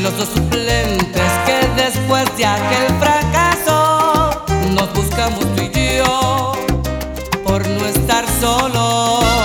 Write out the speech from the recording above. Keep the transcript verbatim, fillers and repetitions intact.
los dos suplentes que después de aquel fracaso nos buscamos tú y yo por no estar solos.